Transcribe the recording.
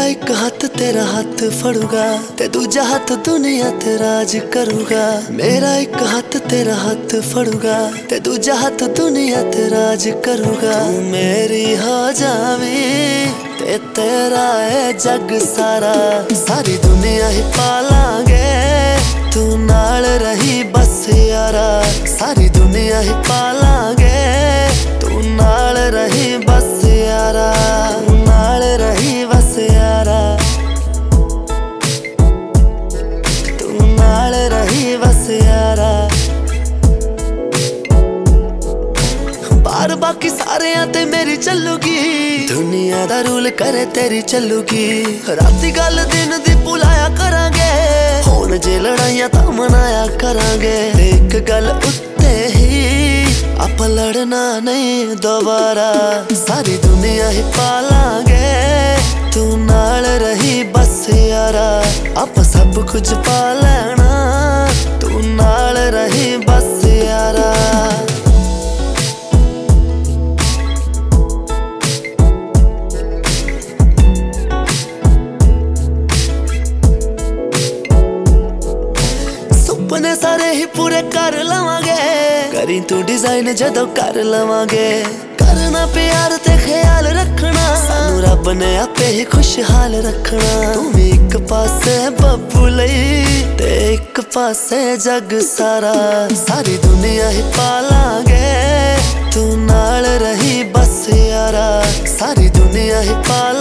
एक हाथ तेरा हाथ फड़ूगा ते दूजा हाथ दुनिया ते राज करूगा। मेरा एक हाथ तेरा हाथ फड़ूगा ते दूजा हाथ दुनिया ते राज करूगा। तू मेरी हो जावी ते तेरा है जग सारा, सारी दुनिया ही पालांगे तू नाल रही बस यारा। सारी दुनिया ही पालांगे तू नाल रही बस यारा, तू नाल रही बस यारा, तू नाल रही बस यारा। बार बाकी सारे ते मेरी चलूगी, दुनिया दा रूल करे तेरी चलूगी। राती गल दिन दी भुलाया करांगे, हुण जे लड़ाइयां तां मनाया करांगे। एक गल उत्ते ही आप लड़ना नहीं दोबारा, सारी दुनिया ही पालांगे तू नाल रही बस यारा। आप सब कुछ पा लेना तू नाल रही बस यारा। सुपने सारे ही पूरे कर लवांगे, करी तू डिजाइन जदों कर लवांगे। करना प्यार ते ख्याल रखना, सानू रब ने आपे ही खुशहाल रखना। तू भी एक पासे बब्बू लई ते एक पासे जग सारा, सारी दुनिया ही पालांगे तू नाल रही बस यारा। सारी दुनिया ही पालांगे